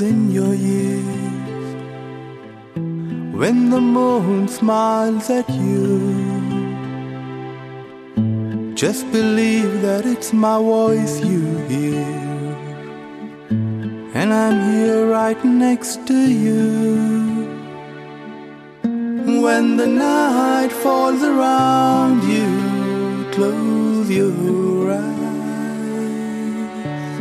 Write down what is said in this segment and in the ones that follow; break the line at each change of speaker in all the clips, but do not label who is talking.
in your years. When the moon smiles at you, just believe that it's my voice you hear, and I'm here right next to you. When the night falls around you, close your eyes.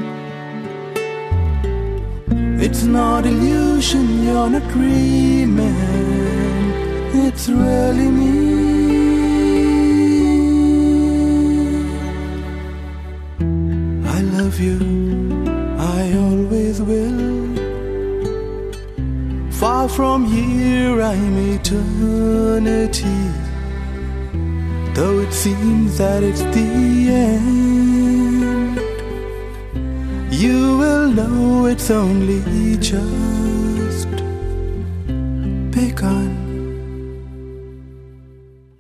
It's not illusion, you're not dreaming, it's really me. I love you, I always will. Far from here I'm eternity, though it seems that it's the end. You will know it's only just begun.